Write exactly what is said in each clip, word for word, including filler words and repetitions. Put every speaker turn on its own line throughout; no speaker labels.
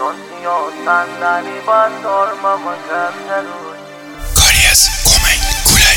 کاری از کومنگ گولای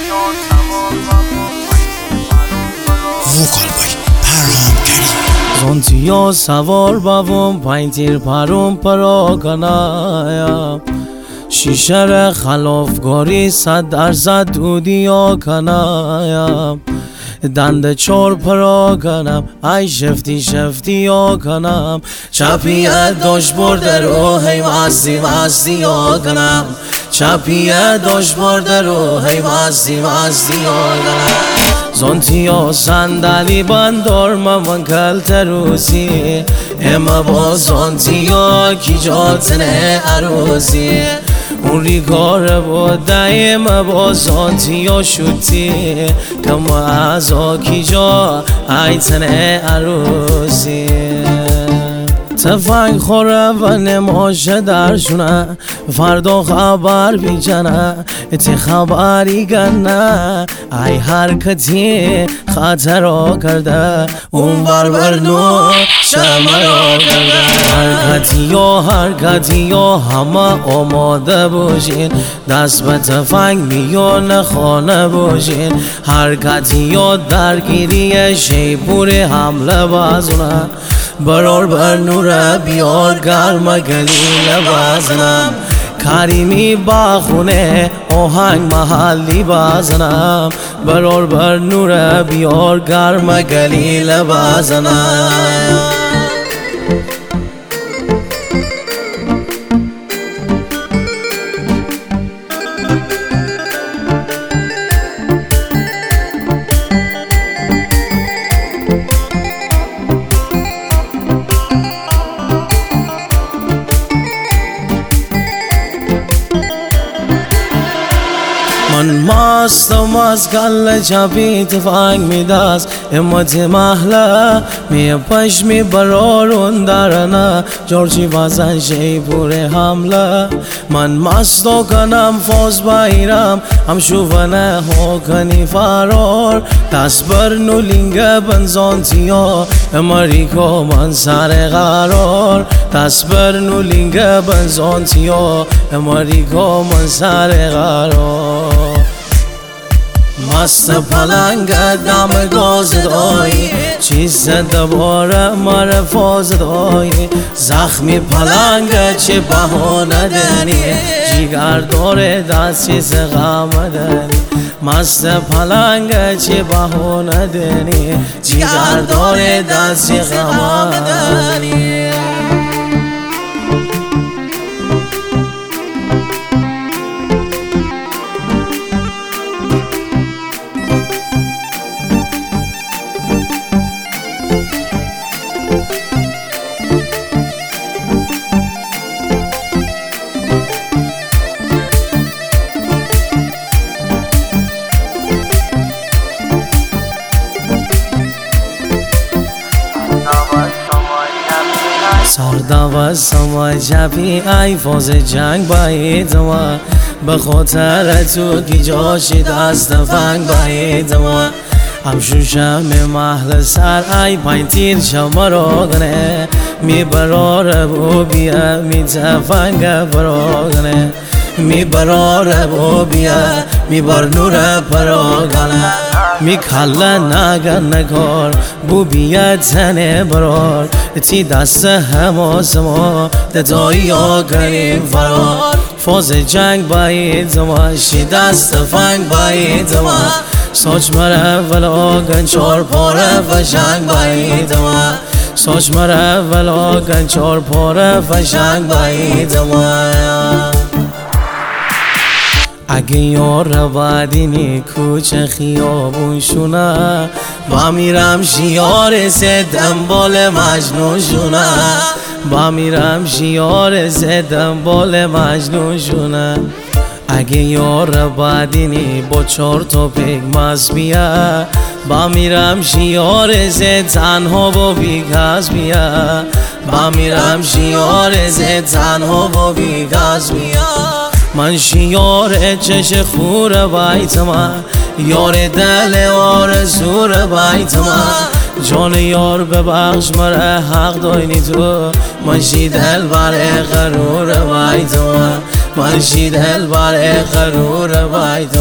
ووکال بای پرام کری
زونتیا سوار بابم پایین تیر پروم پرا کنایا شیشه خلافگاری صد درصد دودیا کنایا دند چور پرا کنم ای شفتی شفتی یا کنم چپیه داش برده رو هی مزدی مزدی یا کنم چپیه داش برده رو هی مزدی مزدی یا کنم زونتیا صندلی بندار من کلت روزی اما با زونتیا کی جاتنه عروسی اون ریگاره بود دایم با زونتیا شدی کم از آکی جا ایتنه عروسی تفنگ خوره و نماشه درشونه فردا خبر بیجنه تی خبری گنه ای حرکتی خطرا کرده اون بر بر نو شمرا کرده حرکتی یا حرکتی یا همه آماده باشین دست به تفنگ میان خانه باشین حرکتی یا درگیری شیپور حمله بازونه برار بر نور بیار گرم گلیل بازنم کریمی باخونه آهنگ محلی بازنم برار بر نور بیار گرم گلیل بازنم من مستم از گل چپی تفنگ میدست امت محله می پشمی برارون درنه جورجی وزن شیپور حمله من مستو کنم فاز بایرم هم شوونه ها کنی فرار دست بر نولینگه بنزانتیا امریکا من سر قرار دست بر نولینگه بنزانتیا امریکا من سر قرار مست پلنگ دم گاز دایی چیز دوباره مر فاز دایی زخمی پلنگ چه بهانه دنی جیگر داره دست چیز غم دنی مست پلنگ چه بهانه دنی جیگر داره دست چیز غم دنی سردم سما جبی ای فاز جنگ باید ما به خاطر تو کی جاشی دست فنگ باید ما هم شوشم محل سر ای پایین تیر شما را گنه می براره بو بیا می تفنگ براغنه می براره بو بیا می بر نور پراغنه می کله نگن نگار بو بیا تنه برار تی دست همه سما ددایی ها کنیم فرار فاز جنگ باید ما شی دست فنگ باید ما ساچ مره ولا گن چار پاره فشنگ باید ما ساچ مره ولا گن چار پاره فشنگ باید ما اگه یار بعدینی کوچه خیابون شونه با میرم شیار زدم بال مجنون شونه با میرم شیار زدم بال مجنون شونه اگه یار بعدینی با چار تا پیک مز بیا با میرم شیار زد تنها با بیگاز بیا با میرم شیار زد تنها با بیگاز بیا من شیار چش خور بایت من یار دل آرزور بایت من جان یار ببخش مرا حق داینی تو منشی دل بر غرور وای تو منشی دل بر غرور وای تو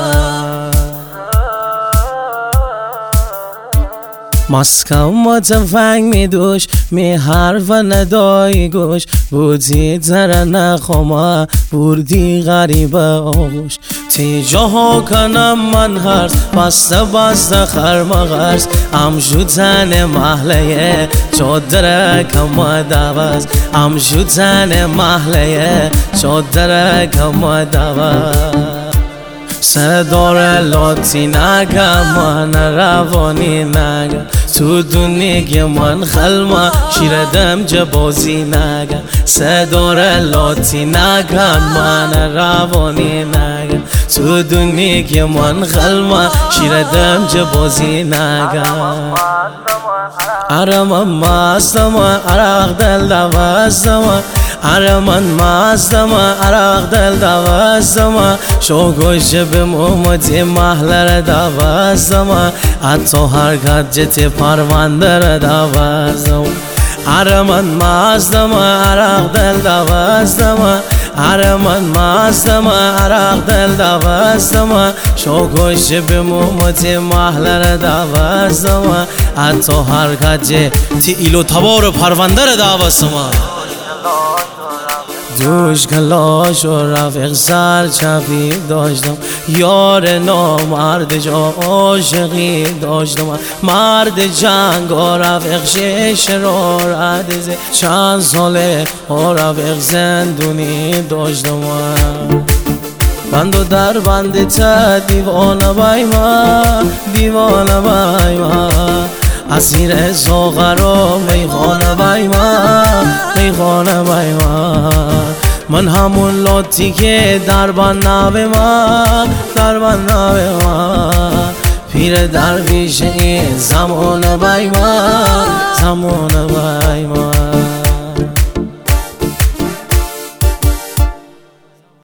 مسکم ما تفنگ می دوش می حرف ندای گوش بودی تر نخوما بردی غریب آغوش تی جاها کنم من هرز بسته بسته خرمغرز امشو تن محله چادر کم دوز امشو تن محله چادر کم دوز صدار لاتی نگم من روانی نگم تو دونیگ من خلما شیردم جبازی نگم صدار لاتی نگم من روانی نگم تو دونیگ من خلما شیردم جبازی نگم اره من مستم عرق دل دوستم اره من مستم عرق دل دوستم شو گوشه به مومتی محلر دوستم حتی حرکت جتی پروندر دوستم اره من مستم عرق دل دوستم اره من مستم عرق دل دوستم شو گوشه به مومتی محلر دوستم حتی حرکت جتی ایلو تبار پروندر دوستم دوش کلاش و رفیق سر چپی داشتم یار نامرد جا عاشقی داشتم مرد جنگ و رفیق شش رو ردیزه چند ساله و رفیق زندونی داشتم بند و در بند تا دیوانه بای من دیوانه بای من اسیر ساغر و میخانه بای من میخانه بای من من همون لاتی که در بند نوه من در بند نوه من پیر درویش این زمان بای من زمان بای من